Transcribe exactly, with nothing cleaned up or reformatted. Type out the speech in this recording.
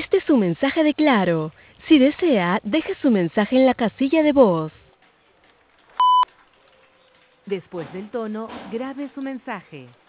Este es su mensaje de Claro. Si desea, deje su mensaje en la casilla de voz. Después del tono, grabe su mensaje.